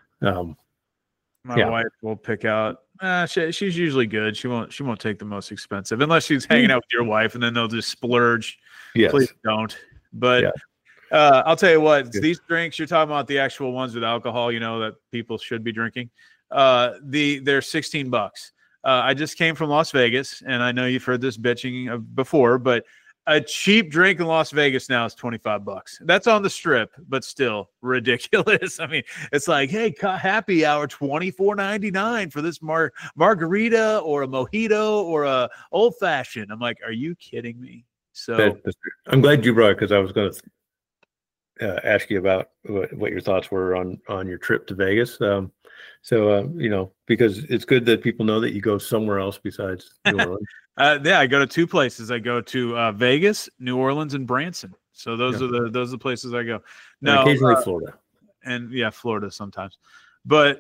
Speaker 5: My wife will pick out. She's usually good. She won't take the most expensive unless she's hanging out with your wife, and then they'll just splurge. Yes. Please don't. But I'll tell you what. These drinks you're talking about, the actual ones with alcohol, that people should be drinking. They're $16. I just came from Las Vegas, and I know you've heard this bitching before, but a cheap drink in Las Vegas now is $25. That's on the strip, but still ridiculous. I mean, it's like, hey, happy hour, $24.99 for this margarita or a mojito or a old fashioned. I'm like, are you kidding me? So
Speaker 6: I'm glad you brought it because I was going to ask you about what your thoughts were on your trip to Vegas. Because it's good that people know that you go somewhere else besides New Orleans.
Speaker 5: I go to two places. I go to Vegas, New Orleans, and Branson. So those are the places I go. No,
Speaker 6: and occasionally Florida.
Speaker 5: And Florida sometimes. But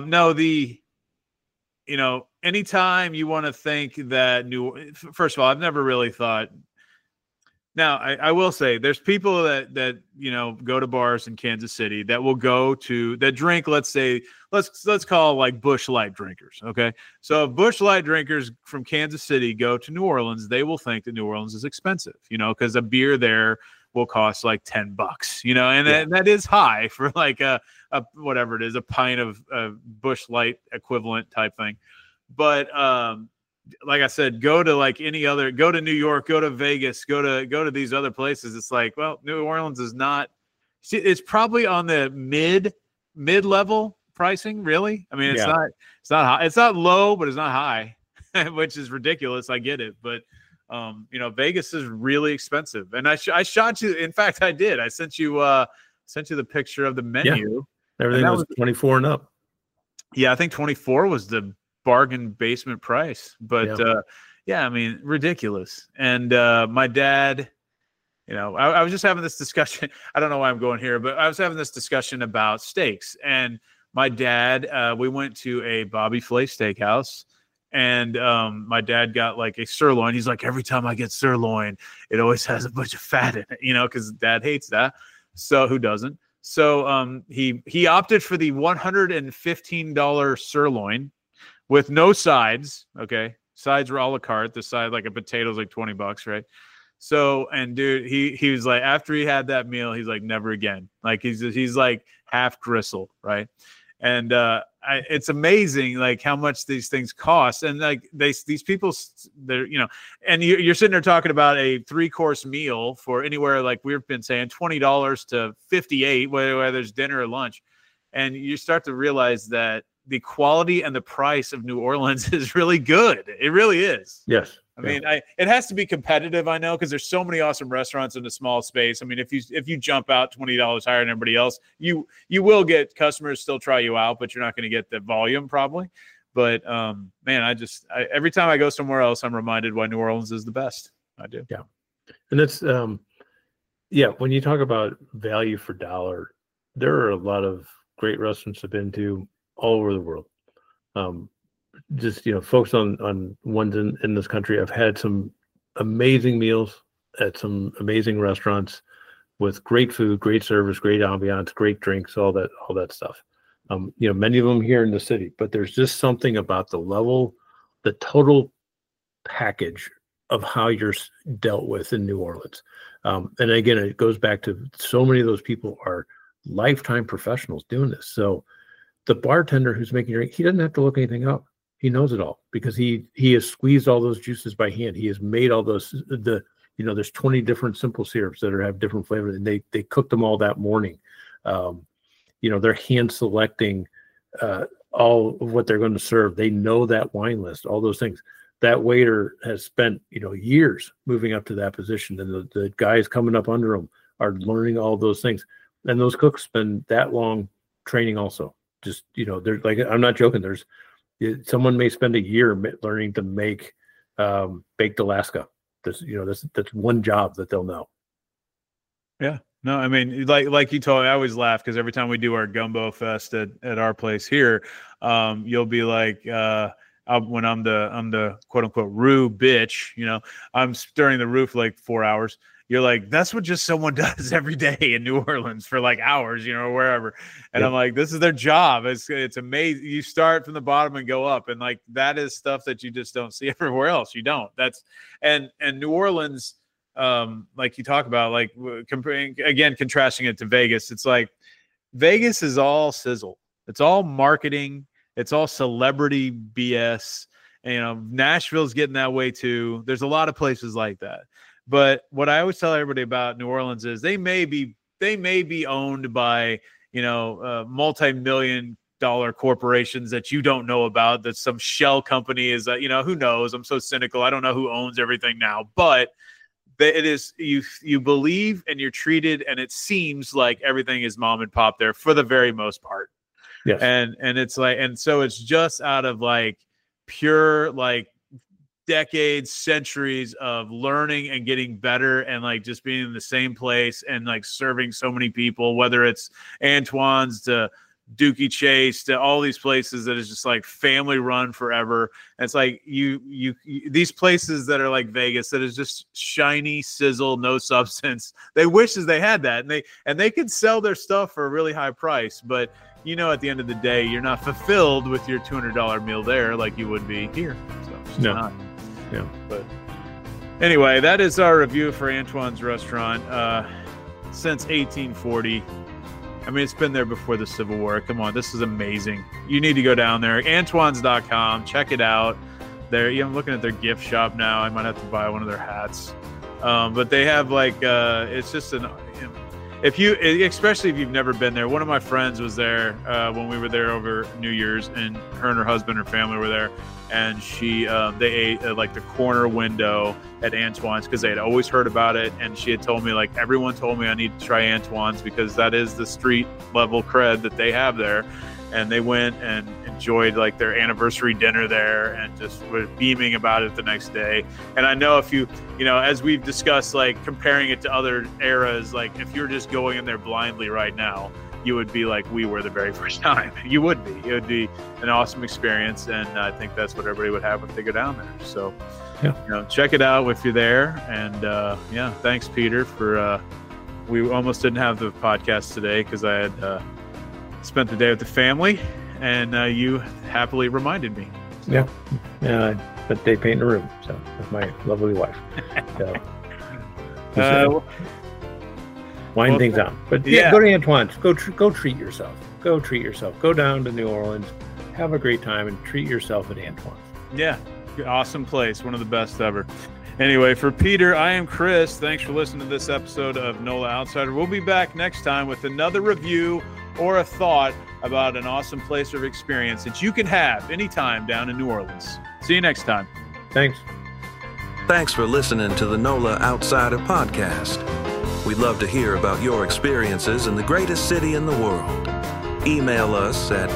Speaker 5: anytime you want to think that first of all, I've never really thought. Now, I will say there's people that go to bars in Kansas City that will go to that drink. Let's call like Busch Light drinkers. Okay, so if Busch Light drinkers from Kansas City go to New Orleans, they will think that New Orleans is expensive. Because a beer there will cost like $10. And that is high for like a whatever it is, a pint of Busch Light equivalent type thing. But like I said, go to New York, go to Vegas, go to these other places. It's like, well, New Orleans is not. It's probably on the mid level pricing. Really, I mean, it's not high. It's not low, but it's not high, which is ridiculous. I get it, but Vegas is really expensive. And I shot you. In fact, I did. I sent you Sent you the picture of the menu.
Speaker 6: Everything was 24 and up.
Speaker 5: Yeah, I think 24 was the bargain basement price. But I mean, ridiculous. And my dad, I was just having this discussion. I don't know why I'm going here, but I was having this discussion about steaks. And my dad, we went to a Bobby Flay Steakhouse. And my dad got like a sirloin. He's like, every time I get sirloin, it always has a bunch of fat in it, because Dad hates that. So who doesn't? So he opted for the $115 sirloin with no sides. Okay, sides were a la carte. The side, like a potato's like $20, right? So, and dude, he was like, after he had that meal, he's like, never again. Like he's like half gristle, right? And it's amazing like how much these things cost. And like these people, they're, and you're sitting there talking about a 3-course meal for anywhere, like we've been saying, $20 to $58, whether there's dinner or lunch. And you start to realize that the quality and the price of New Orleans is really good. It really is.
Speaker 6: Yes.
Speaker 5: I mean, it has to be competitive, I know, because there's so many awesome restaurants in a small space. I mean, if you jump out $20 higher than everybody else, you will get customers still try you out, but you're not going to get the volume probably. But man, every time I go somewhere else, I'm reminded why New Orleans is the best. I do.
Speaker 6: Yeah, and that's when you talk about value for dollar, there are a lot of great restaurants I've been to all over the world. Just folks on ones in this country. I've had some amazing meals at some amazing restaurants with great food, great service, great ambiance, great drinks, all that stuff. Many of them here in the city, but there's just something about the total package of how you're dealt with in New Orleans. And again, it goes back to so many of those people are lifetime professionals doing this. So the bartender who's making your drink, he doesn't have to look anything up. He knows it all because he has squeezed all those juices by hand. He has made all those, there's 20 different simple syrups that have different flavors, and they cooked them all that morning. They're hand selecting all of what they're going to serve. They know that wine list, all those things. That waiter has spent, years moving up to that position, and the guys coming up under him are learning all those things. And those cooks spend that long training also. Just, they're like, I'm not joking. Someone may spend a year learning to make baked Alaska. That's one job that they'll know.
Speaker 5: Yeah. No, I mean, like you told me, I always laugh because every time we do our gumbo fest at our place here, you'll be like, when I'm the quote unquote roux bitch, I'm stirring the roux for like 4 hours. You're like, that's what just someone does every day in New Orleans for like hours, or wherever. And I'm like, this is their job. It's amazing. You start from the bottom and go up. And like, that is stuff that you just don't see everywhere else. You don't. And New Orleans, like you talk about, like contrasting it to Vegas. It's like Vegas is all sizzle. It's all marketing. It's all celebrity BS. And, Nashville's getting that way too. There's a lot of places like that. But what I always tell everybody about New Orleans is they may be owned by, multi-million-dollar corporations that you don't know about, that some shell company is, who knows? I'm so cynical. I don't know who owns everything now, but it is, you believe and you're treated, and it seems like everything is mom and pop there for the very most part.
Speaker 6: Yes.
Speaker 5: And it's like, and so it's just out of like pure, like, decades, centuries of learning and getting better, and like just being in the same place and like serving so many people, whether it's Antoine's to Dookie Chase to all these places that is just like family run forever. And it's like you these places that are like Vegas that is just shiny sizzle, no substance. They wish as they had that, and they could sell their stuff for a really high price, but at the end of the day, you're not fulfilled with your $200 meal there like you would be here. So it's just not.
Speaker 6: Yeah.
Speaker 5: But anyway, that is our review for Antoine's Restaurant since 1840. I mean, it's been there before the Civil War. Come on, this is amazing. You need to go down there. Antoines.com. Check it out. I'm looking at their gift shop now. I might have to buy one of their hats. But they have like, it's just especially if you've never been there. One of my friends was there when we were there over New Year's, and her and her husband, her family were there, and they ate at like the corner window at Antoine's because they had always heard about it, and she had told me, like, everyone told me I need to try Antoine's because that is the street level cred that they have there. And they went and enjoyed like their anniversary dinner there and just were beaming about it the next day. And I know if you know, as we've discussed, like comparing it to other eras, like if you're just going in there blindly right now, you would be like we were the very first time. You would be. It would be an awesome experience. And I think that's what everybody would have if they go down there. So, check it out if you're there. And thanks, Peter, for we almost didn't have the podcast today because I had spent the day with the family, and you happily reminded me.
Speaker 6: So. Yeah, but they paint a room, so with my lovely wife. So, wind things out. But go to Antoine's. Go treat yourself. Go treat yourself. Go down to New Orleans, have a great time, and treat yourself at Antoine's.
Speaker 5: Yeah, awesome place. One of the best ever. Anyway, for Peter, I am Chris. Thanks for listening to this episode of NOLA Outsider. We'll be back next time with another review or a thought about an awesome place of experience that you can have anytime down in New Orleans. See you next time.
Speaker 6: Thanks.
Speaker 4: Thanks for listening to the NOLA Outsider podcast. We'd love to hear about your experiences in the greatest city in the world. Email us at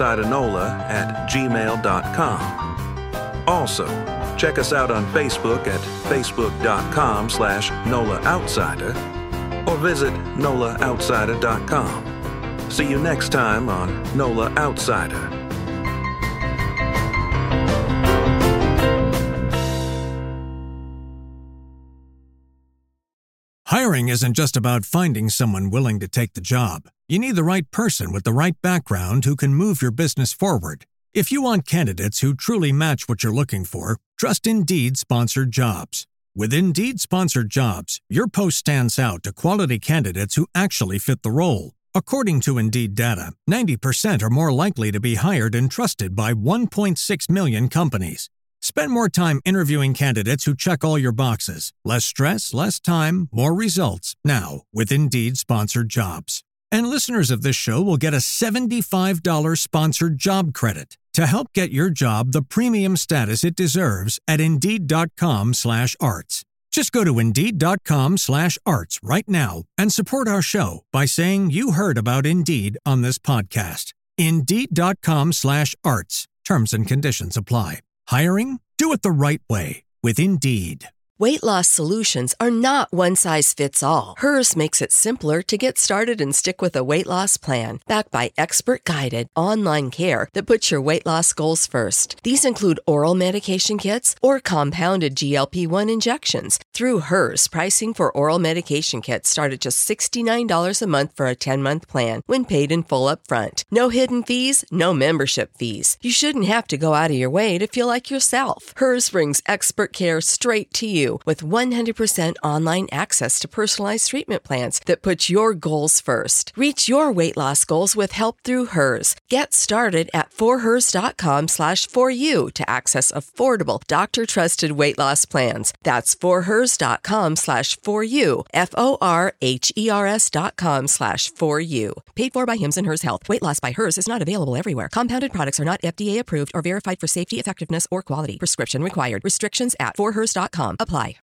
Speaker 4: outsidernOLA@gmail.com. Also, check us out on Facebook at facebook.com/NOLA Outsider or visit NOLAOutsider.com. See you next time on NOLA Outsider.
Speaker 7: Hiring isn't just about finding someone willing to take the job. You need the right person with the right background who can move your business forward. If you want candidates who truly match what you're looking for, trust Indeed Sponsored Jobs. With Indeed Sponsored Jobs, your post stands out to quality candidates who actually fit the role. According to Indeed data, 90% are more likely to be hired and trusted by 1.6 million companies. Spend more time interviewing candidates who check all your boxes. Less stress, less time, more results. Now, with Indeed Sponsored Jobs. And listeners of this show will get a $75 sponsored job credit to help get your job the premium status it deserves at Indeed.com/arts. Just go to Indeed.com/arts right now and support our show by saying you heard about Indeed on this podcast. Indeed.com/arts. Terms and conditions apply. Hiring? Do it the right way with Indeed.
Speaker 8: Weight loss solutions are not one size fits all. Hers makes it simpler to get started and stick with a weight loss plan, backed by expert-guided online care that puts your weight loss goals first. These include oral medication kits or compounded GLP-1 injections. Through Hers, pricing for oral medication kits start at just $69 a month for a 10-month plan when paid in full upfront. No hidden fees, no membership fees. You shouldn't have to go out of your way to feel like yourself. Hers brings expert care straight to you with 100% online access to personalized treatment plans that put your goals first. Reach your weight loss goals with help through Hers. Get started at forhers.com/4u to access affordable, doctor-trusted weight loss plans. That's forhers.com/4u, forhers.com/4u. Paid for by Hims and Hers Health. Weight loss by Hers is not available everywhere. Compounded products are not FDA approved or verified for safety, effectiveness, or quality. Prescription required. Restrictions at forhers.com apply.